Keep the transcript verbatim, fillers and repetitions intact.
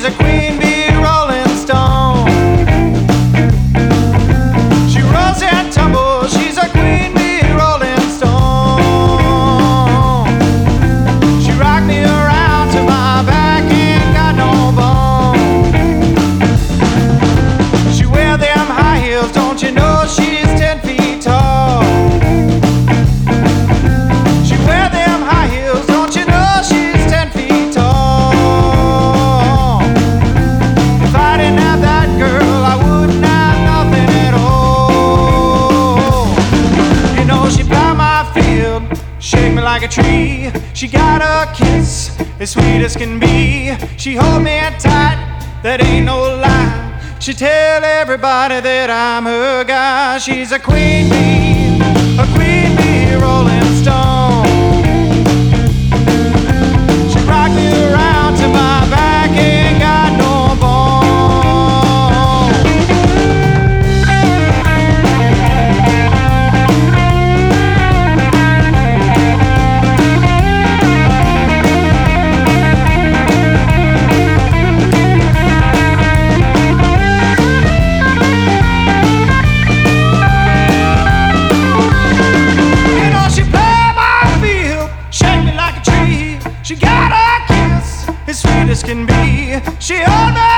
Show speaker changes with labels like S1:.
S1: a queen bee rolling stone. She rolls and tumbles, she's a queen bee rolling stone. She rocked me around till my back ain't got no bone. She wear them high heels, don't you know she's ten feet tall. She wear them high heels, don't you know she's ten feet tall. If I didn't have that girl, I wouldn't have nothing at all. You know she plowed my field, shake me like a tree. She got a kiss as sweet as can be. She hold me tight, that ain't no lie. She tell everybody that I'm her guy. She's a queen bee, a queen bee rolling stone. She rocked me around till my back ain't got no bone. You know she play my field, shake me like a tree. She got a kiss as sweet as can be. She hold me